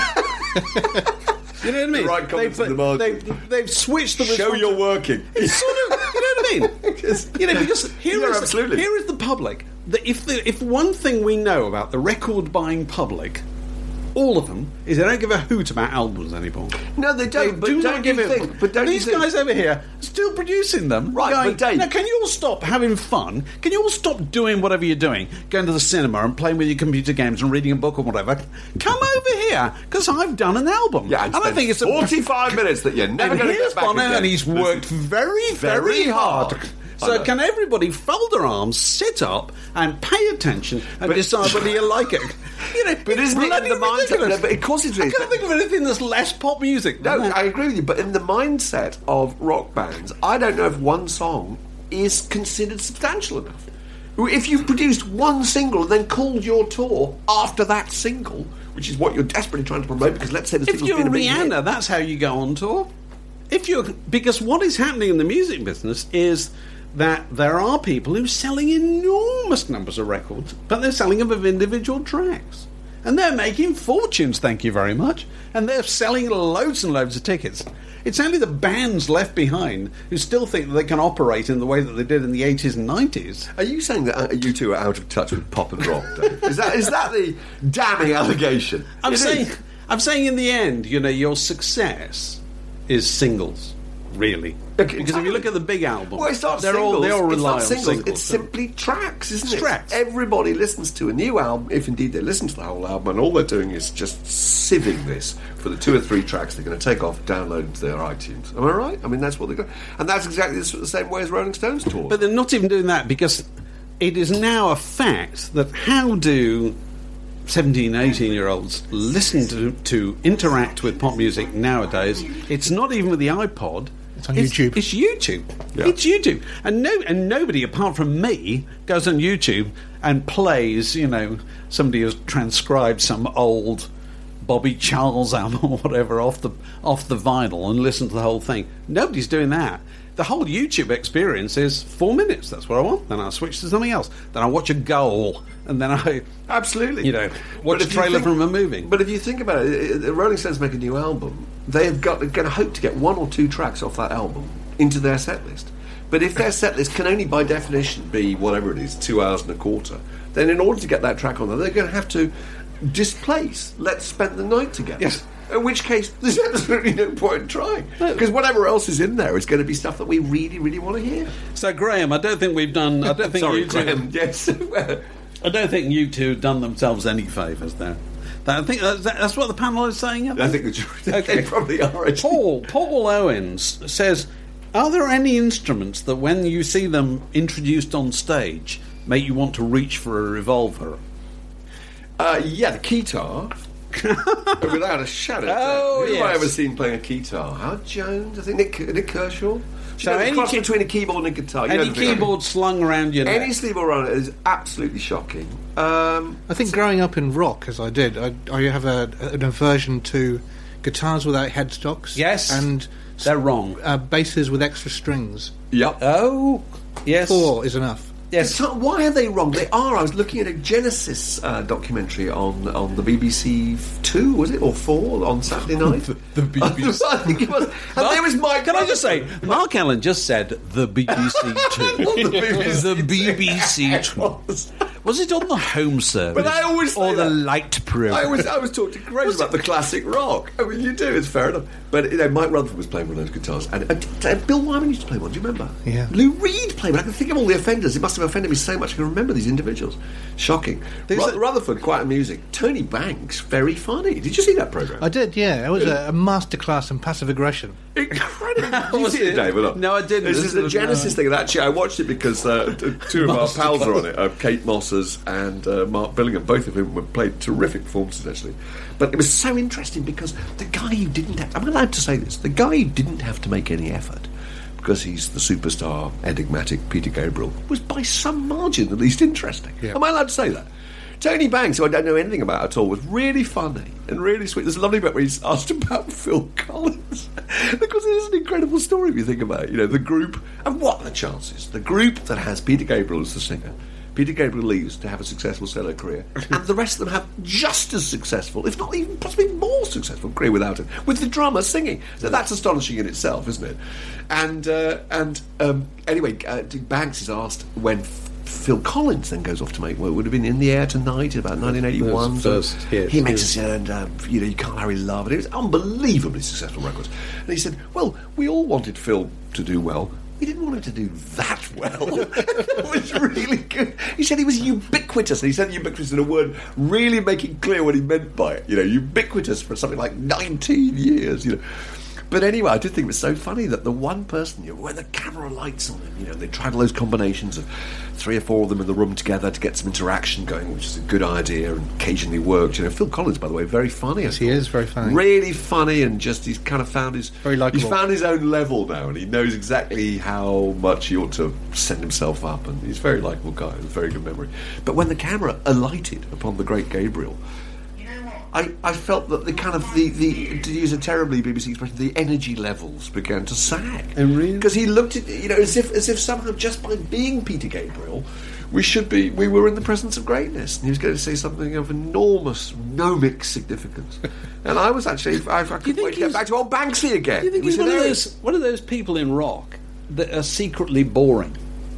You know what I mean? The right comments they've, in the margin. they've, they've switched the Show responsi- you're working. It's sort of, you know what I mean? You know, because here Yeah, is absolutely. here is the public. That if the if one thing we know about the record buying public, all of them, is they don't give a hoot about albums anymore. No, they don't. They but do don't not give you a think? But don't These you think, guys over here are still producing them. Right, going, but Dave- now, can you all stop having fun? Can you all stop doing whatever you're doing, going to the cinema and playing with your computer games and reading a book or whatever? Come over here, because I've done an album. Yeah, and I think it's a forty-five minutes that you're never and going to here's get back Bono, again. and he's worked very, very, Very hard. hard. I So know. can everybody fold their arms, sit up, and pay attention and But- decide whether you like it? You know, But isn't it in bloody the mindset- ridiculous. no, but of course it I is. can't think of anything that's less pop music. No, than that. I agree with you, but in the mindset of rock bands, I don't know if one song is considered substantial enough. If you've produced one single and then called your tour after that single, which is what you're desperately trying to promote, because let's say the If single's you're been a big Rihanna, hit. that's how you go on tour. If you're because what is happening in the music business is that there are people who are selling enormous numbers of records, but they're selling them of individual tracks. And they're making fortunes, thank you very much. And they're selling loads and loads of tickets. It's only the bands left behind who still think that they can operate in the way that they did in the eighties and nineties. Are you saying that uh, you two are out of touch with pop and rock, Dave? Is that, is that the damning allegation? I'm It saying, is. I'm saying in the end, you know, your success is singles, really. Okay, Because if you look at the big albums, Well, it's not they're singles. all they all it's rely not on singles. singles. It's simply tracks, isn't It's it? tracks. Everybody listens to a new album, if indeed they listen to the whole album, and all they're doing is just sieving this for the two or three tracks they're going to take off, download into their iTunes. Am I right? I mean, that's what they're going. And that's exactly the same way as Rolling Stones tour. But they're not even doing that because it is now a fact that how do seventeen, eighteen year olds listen to, to interact with pop music nowadays? It's not even with the iPod. It's on YouTube. It's YouTube. Yeah. It's YouTube. And no and nobody apart from me goes on YouTube and plays, you know, somebody has transcribed some old Bobby Charles album or whatever off the off the vinyl and listen to the whole thing. Nobody's doing that. The whole YouTube experience is four minutes. That's what I want. Then I switch to something else. Then I watch a goal, and then I, Absolutely. you know, watch But a if you trailer think- from a movie. But if you think about it, the Rolling Stones make a new album. They have got they're going to hope to get one or two tracks off that album into their set list. But if their set list can only, by definition, be whatever it is, two hours and a quarter, then in order to get that track on there, they're going to have to displace "Let's Spend the Night Together." Yes. In which case, there's absolutely no point in trying. Because whatever else is in there is going to be stuff that we really, really want to hear. So Graham, I don't think we've done. I don't think Sorry, you two, Graham. Yes. I don't think you two have done themselves any favours there. That, I think that's, that's what the panel is saying. I think the jury, Okay. they probably are. actually. Paul Paul Owens says, "Are there any instruments that, when you see them introduced on stage, make you want to reach for a revolver?" Uh, yeah, the keytar. Without a shadow. of Oh, doubt. Who have I yes. ever seen playing a keytar? Howard Jones, I think Nick, Nick Kershaw. So You know, the any cross key- between a keyboard and a guitar. You know Any the thing I mean. keyboard slung around your Any neck? keyboard around it is absolutely shocking. Um, I think growing up in rock, as I did, I, I have a, an aversion to guitars without headstocks. Yes. And They're wrong. uh, basses with extra strings. yep. Oh, yes. Four is enough. Yes. So why are they wrong? They are. I was looking at a Genesis uh, documentary on, on the B B C two, was it, or four, on Saturday night? The B B C. I think it was. And there was Mike. Can I just say, Mark Allen just said the B B C two. Not the B B C The B B C two. Well, Was it on the home service? But I always say or the that. light program. I always, I was talking to Grace about the classic rock. I mean, you do, it's fair enough. But, you know, Mike Rutherford was playing one of those guitars. And, and, and Bill Wyman used to play one, do you remember? Yeah. Lou Reed played one. I can think of all the offenders. It must have offended me so much I can remember these individuals. Shocking. Ru- Rutherford, quite amusing. Tony Banks, very funny. Did you see that programme? I did, yeah. It was a, a masterclass in passive aggression. Incredible. Did you Was see it, it? Dave, or not? No, I didn't. This This is the was- Genesis no. thing, and actually I watched it because uh, t- two of our pals are on it, uh, Kate Mossers and uh, Mark Billingham, both of whom were played terrific performances, actually. But it was so interesting because the guy who didn't have... I'm allowed to say this. The guy who didn't have to make any effort, because he's the superstar, enigmatic Peter Gabriel, was by some margin the least interesting. Yeah. Am I allowed to say that? Tony Banks, who I don't know anything about at all, was really funny and really sweet. There's a lovely bit where he's asked about Phil Collins because it is an incredible story if you think about it. You know, the group, and what are the chances? The group that has Peter Gabriel as the singer, Peter Gabriel leaves to have a successful solo career, and the rest of them have just as successful, if not even possibly more successful career without him, with the drummer singing. So that's astonishing in itself, isn't it? And uh, and um, anyway, uh, Banks is asked when Phil Collins then goes off to make what would have been In the Air Tonight in about nineteen eighty-one. That was the first hit, he makes yeah. us, and uh, you know, You Can't Hurry Love, and it was unbelievably successful records. And he said, "Well, we all wanted Phil to do well. We didn't want him to do that well." It was really good. He said he was ubiquitous, and he said ubiquitous in a word really making clear what he meant by it. You know, ubiquitous for something like nineteen years. You know. But anyway, I did think it was so funny that the one person, you know, when the camera lights on them, you know, they tried all those combinations of three or four of them in the room together to get some interaction going, which is a good idea and occasionally worked. You know, Phil Collins, by the way, very funny. Yes, he is very funny. Really funny, and just he's kind of found his Very likeable. he's found his own level now, and he knows exactly how much he ought to send himself up, and he's a very likeable guy, with a very good memory. But when the camera alighted upon the great Gabriel, I, I felt that the kind of the, the to use a terribly B B C expression, the energy levels began to sag. Oh, really? Because he looked at, you know, as if as if somehow just by being Peter Gabriel, we should be we were in the presence of greatness, and he was going to say something of enormous gnomic significance. And I was actually I, I couldn't think wait to get he's- back to old Banksy again. Do you think It was he's one of, hilarious. those, one of those people in rock that are secretly boring?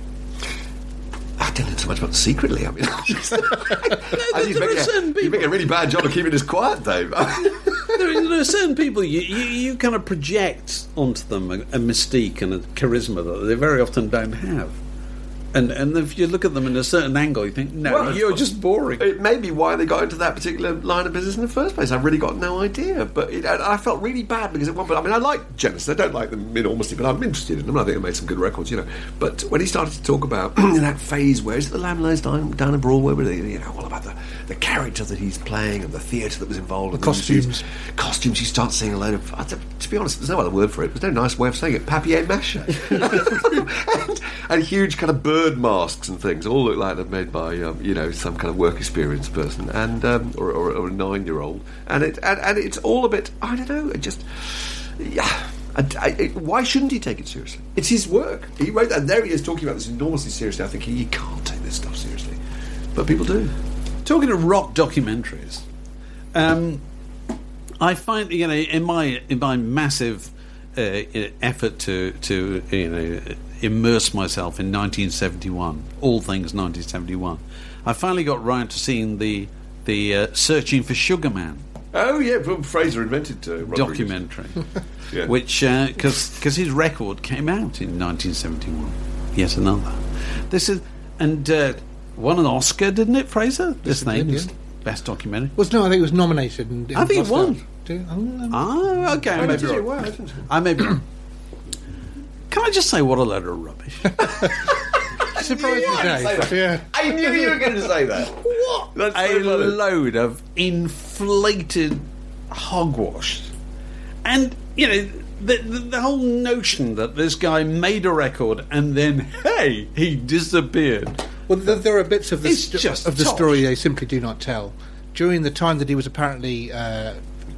I don't know so much about secretly. I mean, I just, I there are certain you people- make a really bad job of keeping us quiet, Dave. there, are, there are certain people you, you, you kind of project onto them a, a mystique and a charisma that they very often don't have. And and if you look at them in a certain angle, you think, no, Well, you're just boring. It may be why they got into that particular line of business in the first place. I've really got no idea. But it, I, I felt really bad because at one point, I mean, I like Genesis. I don't like them enormously, but I'm interested in them. I think they made some good records, you know. But when he started to talk about that phase where is it the Lamb Lies Down, down in Broadway, where they, you know, all about the, the character that he's playing and the theatre that was involved, and costumes. costumes. You start seeing a load of. Uh, to, to be honest, there's no other word for it. There's no nice way of saying it. Papier-mâché, and, and huge kind of bird masks and things all look like they're made by um, you know, some kind of work experience person, and um, or, or, or a nine year old, and it and, and it's all a bit, I don't know, it just yeah. I, I, it, why shouldn't he take it seriously? It's his work. He wrote that, and there he is talking about this enormously seriously. I think he, he can't take this stuff seriously, but people do. Talking of rock documentaries, um, I find, you know, in my in my massive uh, effort to to you know immerse myself in nineteen seventy-one, all things nineteen seventy-one, I finally got round to seeing the the uh, Searching for Sugar Man Oh yeah, well, Fraser invented uh, Rodriguez. documentary, Yeah. which because because his record came out in nineteen seventy-one. Yet another. This is and uh, won an Oscar, didn't it, Fraser? This it thing, did, was yeah. best documentary. Was no, I think it was nominated. And, I think it lost won. out. Do- oh, no. Ah, okay, I may be did you? wrong. Wow, I didn't- I may be wrong. Can I just say what a load of rubbish? Surprised me, Dave. Yeah. I knew you were going to say that. What That's so a funny. load of inflated hogwash. And, you know, the, the, the whole notion that this guy made a record and then, hey, he disappeared. Well, there, there are bits of the It's sto- just of the tosh. story they simply do not tell. During the time that he was apparently uh,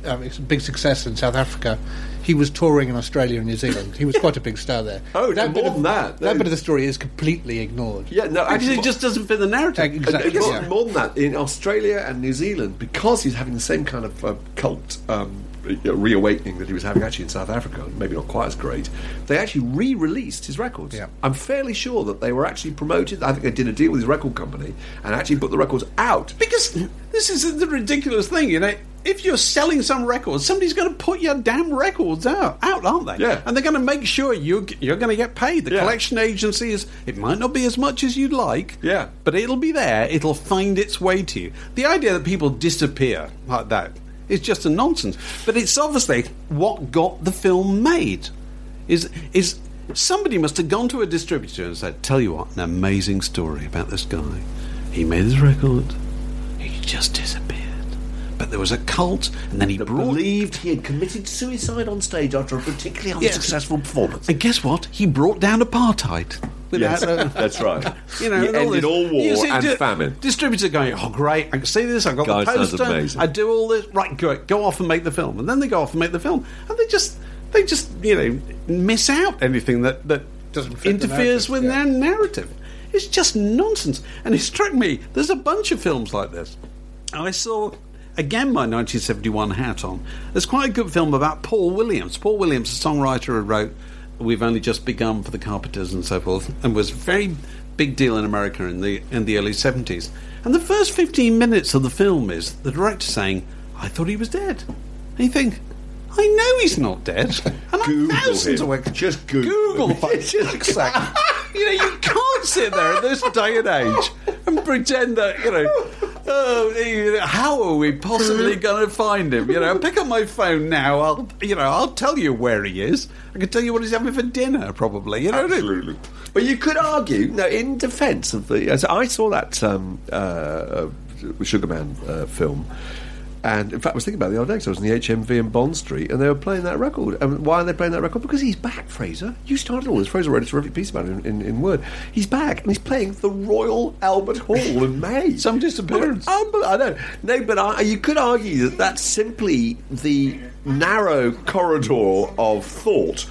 um, it's a big success in South Africa, he was touring in Australia and New Zealand. He was quite a big star there. Oh, that more bit of, than that. That bit of the story is completely ignored. Yeah, no, Because actually, it just doesn't fit the narrative. Exactly. I guess yeah. more than that, in Australia and New Zealand, because he's having the same kind of uh, cult um, reawakening that he was having actually in South Africa, maybe not quite as great, they actually re-released his records. Yeah. I'm fairly sure that they were actually promoted. I think they did a deal with his record company and actually put the records out. Because this is the ridiculous thing, you know. If you're selling some records, somebody's going to put your damn records out, out, aren't they? Yeah. And they're going to make sure you you're going to get paid. The Yeah. collection agency is. It might not be as much as you'd like. Yeah. But it'll be there. It'll find its way to you. The idea that people disappear like that is just a nonsense. But it's obviously what got the film made. Is is somebody must have gone to a distributor and said, "Tell you what, an amazing story about this guy. He made his record. He just disappeared." But there was a cult, and then he That brought... believed he had committed suicide on stage after a particularly Yes. unsuccessful performance. And guess what? He brought down apartheid. Yes, Without, that's right. you know, He and ended this. all war You see, and di- famine. Distributor going, oh great, I can see this. I got Guy the sounds poster. amazing. I do all this. Right, go go off and make the film, and then they go off and make the film, and they just they just you know miss out anything that that Doesn't fit the interferes narrative, with yeah. their narrative. It's just nonsense. And it struck me. There's a bunch of films like this. I saw. Again, my nineteen seventy-one hat on. There's quite a good film about Paul Williams. Paul Williams, a songwriter who wrote We've Only Just Begun for the Carpenters and so forth, and was a very big deal in America in the in the early seventies. And the first fifteen minutes of the film is the director saying, I thought he was dead. And you think, I know he's not dead. And I'm Google thousands him. of ways. Just Google. Google, for fuck's sake. You know, you can't sit there in this day and age and pretend that, you know, oh, you know, how are we possibly going to find him? You know, pick up my phone now. I'll, you know, I'll tell you where he is. I can tell you what he's having for dinner, probably. You know, Absolutely. But you could argue, no, in defence of the... As I saw that um, uh, Sugarman uh, film, and in fact I was thinking about it the other day, because I was in the H M V in Bond Street, and they were playing that record. And why are they playing that record? Because he's back, Fraser. You started all this. Fraser wrote a terrific piece about it in, in, in Word. He's back, and he's playing the Royal Albert Hall in May. Some disappearance. Unbel- I know. No, but I, you could argue that that's simply the narrow corridor of thought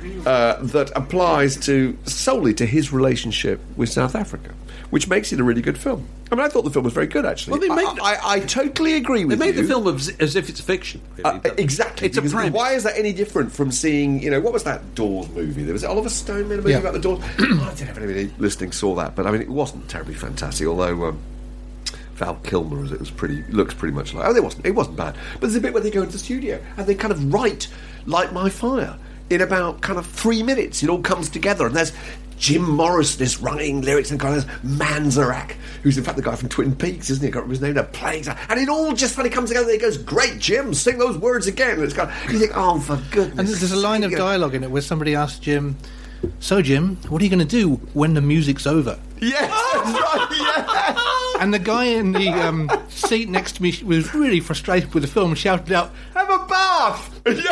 uh, that applies to solely to his relationship with South Africa, which makes it a really good film. I mean, I thought the film was very good, actually. Well, they made- I, I, I totally agree They with made you. the film as, as if it's fiction. Really. Uh, exactly. It's a because premise. why is that any different from seeing, you know, what was that Doors movie? There was Oliver Stone made a movie Yeah. about the Doors. I don't know if anybody listening saw that, but I mean, it wasn't terribly fantastic, although um, Val Kilmer, as it was pretty, looks pretty much like. Oh, it wasn't. It wasn't bad. But there's a bit where they go into the studio and they kind of write Light My Fire in about kind of three minutes. It all comes together, and there's Jim Morrison is writing lyrics, and kind of Manzarek, who's in fact the guy from Twin Peaks, isn't he? I can't remember his name now. Plays, and it all just funny comes together. And he goes, "Great, Jim, sing those words again." And it's kind of, you think, "Oh, for goodness!" And there's a line of you know. dialogue in it where somebody asks Jim, "So, Jim, what are you going to do when the music's over?" Yes, that's right. Yeah. And the guy in the um, seat next to me was really frustrated with the film and shouted out, "Have a bath!"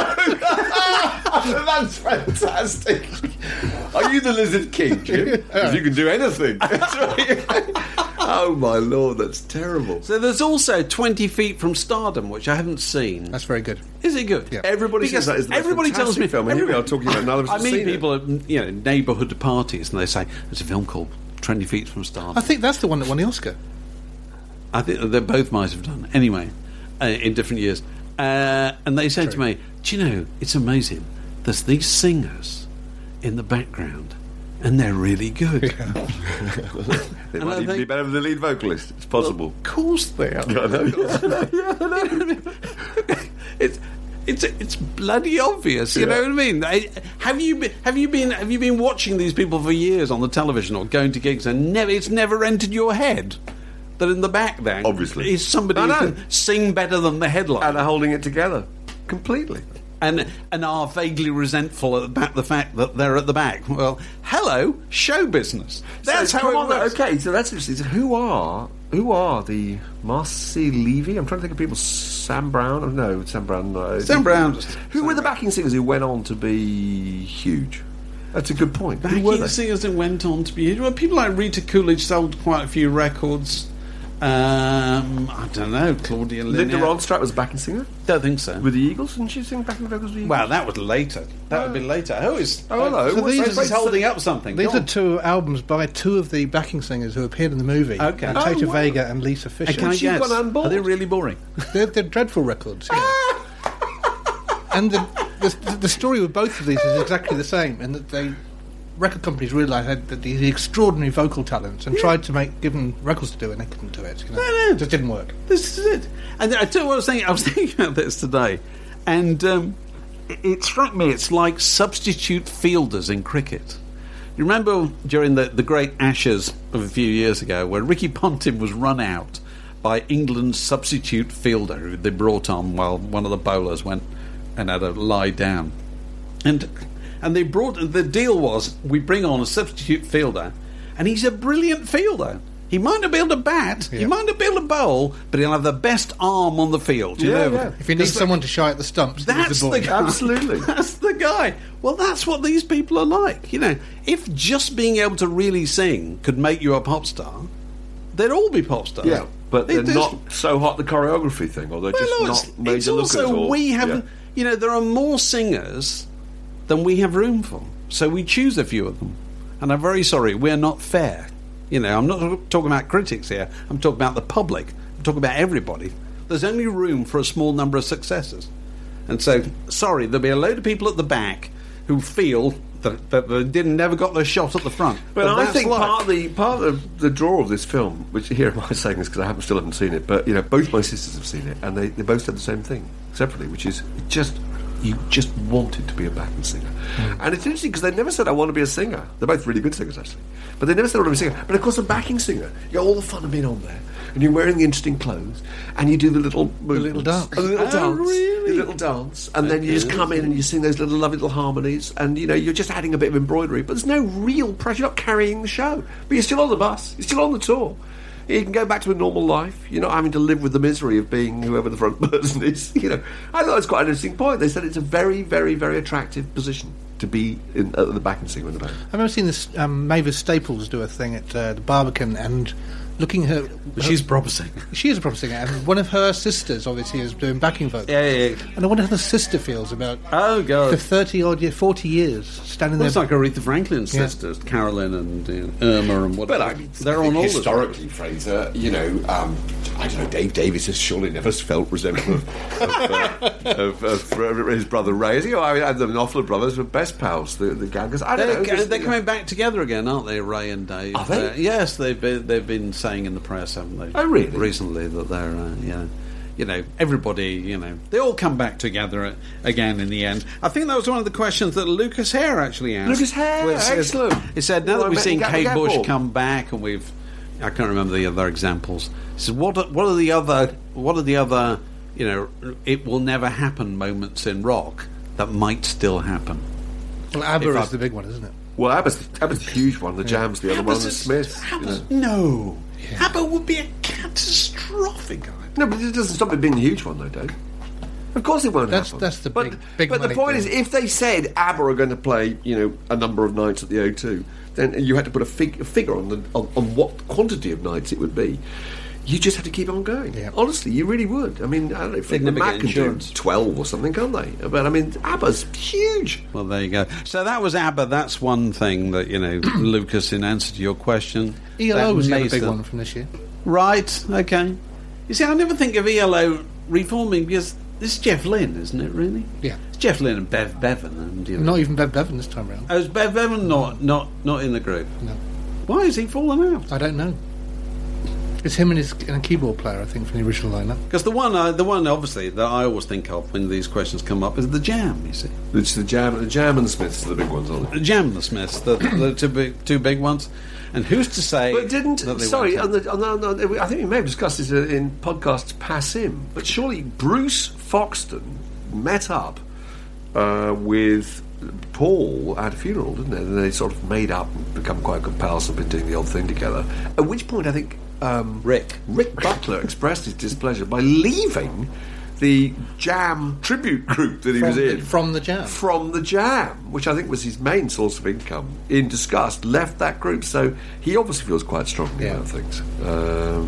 That's fantastic. Are you the Lizard King, Jim? Because you can do anything. That's right. Oh my lord, that's terrible. So there's also twenty feet from Stardom, which I haven't seen. That's very good. Is it good? Yeah. Everybody Because says that is the most everybody tells fantastic me. film, and here we are talking about none of us I have meet seen it. people at you know neighbourhood parties, and they say there's a film called Twenty Feet from Stardom. I think that's the one that won the Oscar. I think they both might have done anyway, uh, in different years. Uh, and they said to me, "Do you know? It's amazing. There's these singers in the background, and they're really good." It And might I even be think- better than the lead vocalist. It's possible. Of course they are. I know. it's it's it's bloody obvious. You Yeah. know what I mean? I, have you been have you been have you been watching these people for years on the television or going to gigs and never it's never entered your head that in the back there Obviously. is somebody I who know. can sing better than the headline And they're holding it together completely. and and are vaguely resentful about the fact that they're at the back. Well, hello, show business. That's So, how come it on, works. Okay, so that's interesting. So who are who are the Marcy Levy? I'm trying to think of people. Sam Brown? Oh, no, Sam Brown. No. Sam Brown. Who were the backing singers who went on to be huge? That's a good point. Who were Backing they? singers that went on to be well, people like Rita Coolidge sold quite a few records. Um, I don't know, Claudia Linda Linnell. Ronstadt was a backing singer Don't think so. with the Eagles, didn't she sing backing vocals with the Eagles? Well, that was later. That would be later. Who is? Oh, hello. So What's these that- is holding up something. These Go are on. two albums by two of the backing singers who appeared in the movie. Okay. Uh, Oh, Tata wow. Vega and Lisa Hey, Fisher. can I she's guess? gone on board. Are they really boring? They're, they're dreadful records. Yeah. And the, the the story with both of these is exactly the same, in that they record companies realised had that these extraordinary vocal talents and tried to make give them records to do, and they couldn't do it. You know? No, no. It just didn't work. This is it. And I tell you what I was thinking. I was thinking about this today, and um, it, it struck me. It's like substitute fielders in cricket. You remember during the, the great Ashes of a few years ago, where Ricky Ponting was run out by England's substitute fielder, who they brought on while one of the bowlers went and had a lie down, and and they brought the deal was we bring on a substitute fielder, and he's a brilliant fielder. He might not be able to bat, he Yeah. might not be able to bowl, but he'll have the best arm on the field. You Yeah, know? yeah. If you need someone to shy at the stumps, That's leave the ball. the guy. Absolutely. That's the guy. Well, that's what these people are like. You know, if just being able to really sing could make you a pop star, they'd all be pop stars. Yeah, but They they're just- not so hot, the choreography thing, or they're Well, just no, not it's, major it's lookers. also or, we have, yeah. you know, there are more singers than we have room for, so we choose a few of them. And I'm very sorry, we're not fair. You know, I'm not talking about critics here. I'm talking about the public. I'm talking about everybody. There's only room for a small number of successes, and so sorry, there'll be a load of people at the back who feel that, that they didn't never got their shot at the front. But I that's think life. part of the part of the draw of this film, which here am I saying this because I haven't still haven't seen it, but you know, both my sisters have seen it, and they, they both said the same thing separately, which is it just you just wanted to be a backing singer, Mm. and it's interesting because they never said I want to be a singer. They're both really good singers actually, but they never said I want to be a singer. But of course, a backing singer, you get all the fun of being on there, and you're wearing the interesting clothes, and you do the little little dance. the little Oh, dance, really? the little dance, and then you just come in and you sing those little lovely little harmonies, and you know you're just adding a bit of embroidery, but there's no real pressure. You're not carrying the show, but you're still on the bus, you're still on the tour. You can go back to a normal life. You're not having to live with the misery of being whoever the front person is. You know, I thought it was quite an interesting point. They said it's a very, very, very attractive position to be in at the backing singer in the band. I remember seeing this um, Mavis Staples do a thing at uh, the Barbican, and looking at her, But she's a proper singer. she is a proper singer, and one of her sisters obviously is doing backing vocals. Yeah, yeah, yeah. And I wonder how the sister feels about Oh for God. thirty odd years, forty years standing Well, there. it's like Aretha Franklin's Yeah. sisters, Carolyn and you know, Irma and whatever. But I mean, they're I on think all the historically, Fraser, you know, um, I don't know, Dave Davis has surely never felt resentful of, of, of, of his brother Ray. You know, I mean, and the Knopfler brothers were best pals. The, the Gaggers. I don't They're, know. just, they're you know. coming back together again, aren't they, Ray and Dave? Are they? Uh, yes, they've been, they've been saying in the press, haven't they? Oh, really? Recently that they're, uh, yeah, you know, everybody, you know, they all come back together a- again in the end. I think that was one of the questions that Lucas Hare actually asked. Lucas Hare, Where it says- excellent. He said, now Well, that I we've met seen Gap- Kate Gap Bush Ball. come back, and we've, I can't remember the other examples. He said, what are, what are the other, what are the other, you know, it will never happen moments in rock that might still happen? Well, ABBA If I- is the big one, isn't it? Well, Abba's, Abba's a huge one. The Jam's the other one. The ABBA's- Smiths. you ABBA's- know. no. ABBA would be a catastrophic idea. No, but it doesn't stop it being a huge one, though, Dave. Of course it won't That's- happen. that's the but, big- big But the money point thing. is, if they said ABBA are going to play, you know, a number of nights at the O two, then you had to put a, fig- a figure on, the, on on what quantity of nights it would be. You just have to keep on going. Yeah. Honestly, you really would. I mean, I don't know, They'd Fleetwood never Mac get can do insurance. twelve or something, can't they? But I mean, ABBA's huge. Well, there you go. So that was ABBA. That's one thing that, you know, Lucas, in answer to your question. E L O that was the other amazed big them. one from this year. Right, okay. You see, I never think of E L O reforming because this is Jeff Lynne, isn't it, really? Yeah. It's Jeff Lynne and Bev Bevan. And, you know. Not even Bev Bevan this time round. Oh, is Bev Bevan not, not, not in the group? No, Why is he fallen out? I don't know. It's him and his and a keyboard player, I think, from the original lineup. Because the one, uh, the one, obviously, that I always think of when these questions come up is the Jam, you see. It's the Jam, the Jam and the Smiths are the big ones, aren't they? The Jam and the Smiths, the, the two, big, two big ones. And who's to say... But didn't that they sorry? won't On the, on the, on the, I think we may have discussed this in podcasts past him. But surely Bruce Foxton met up uh, with Paul at a funeral, didn't they? And they sort of made up and become quite good pals and been doing the old thing together. At which point, I think um, Rick. Rick Butler expressed his displeasure by leaving the Jam tribute group that he From was the- in from the Jam. from the Jam, which I think was his main source of income. In disgust, left that group. So he obviously feels quite strongly Yeah. about things. Um,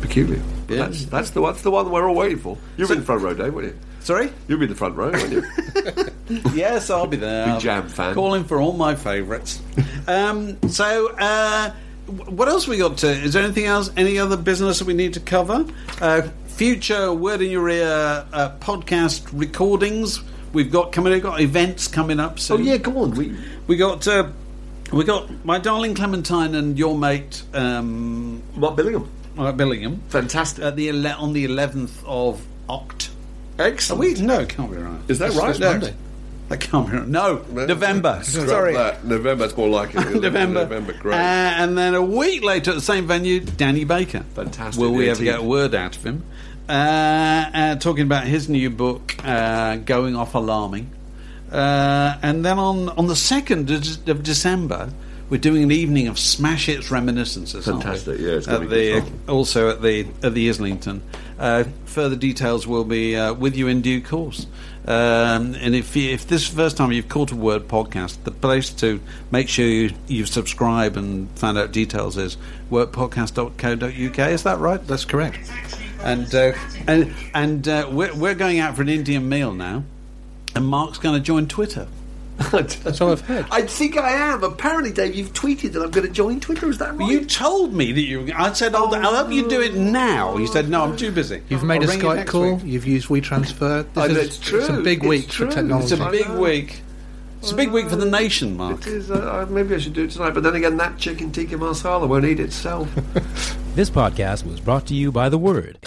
peculiar. But Yeah. that's, that's, the, that's the one we're all waiting for. You'll be in the front row, Dave, won't you? Sorry? You'll be in the front row, won't you? Yes, I'll be there. Big I'll Jam fan. Calling for all my favourites. um, so, uh, w- what else we got to? Is there anything else? Any other business that we need to cover? Uh, future Word in Your Ear uh, podcast recordings. We've got coming. We've got events coming up Oh, soon. yeah, come on. We, We got. Uh, we got my darling Clementine and your mate um, Mark Billingham. uh, Billingham Fantastic. at the ele- on the eleventh of Oct. Are Excellent. we? No, it can't be right. Is that right? No, that can't be right. No, November. Scrap Sorry. that. November's more like it. November. November, great. Uh, and then a week later at the same venue, Danny Baker. Fantastic. Will we The ever get a eighteenth. word out of him? Uh, uh, talking about his new book, uh, Going Off Alarming. Uh, and then on, on the second of December, we're doing an evening of Smash Hits reminiscences. aren't we? Fantastic, yeah, it's gonna At be good the, fun. also at the at the Islington. Uh, further details will be uh, with you in due course. Um, and if you, if this is the first time you've caught a Word podcast, the place to make sure you, you subscribe and find out details is word podcast dot co dot uk. Is that right? That's correct. And uh, and and uh, we're, we're going out for an Indian meal now, and Mark's going to join Twitter. That's all I've heard. I think I am. Apparently, Dave, you've tweeted that I'm going to join Twitter. Is that right? You told me that you. I said, "I'll, I'll help you do it now." You said, "No, I'm too busy." You've made I'll a ring you Skype next call. week." You've used WeTransfer. This I know, is- it's true. It's a big It's week true. for technology. It's a big week. It's a big week for the nation, Mark. It is. Uh, maybe I should do it tonight. But then again, that chicken tikka masala won't eat itself. This podcast was brought to you by The Word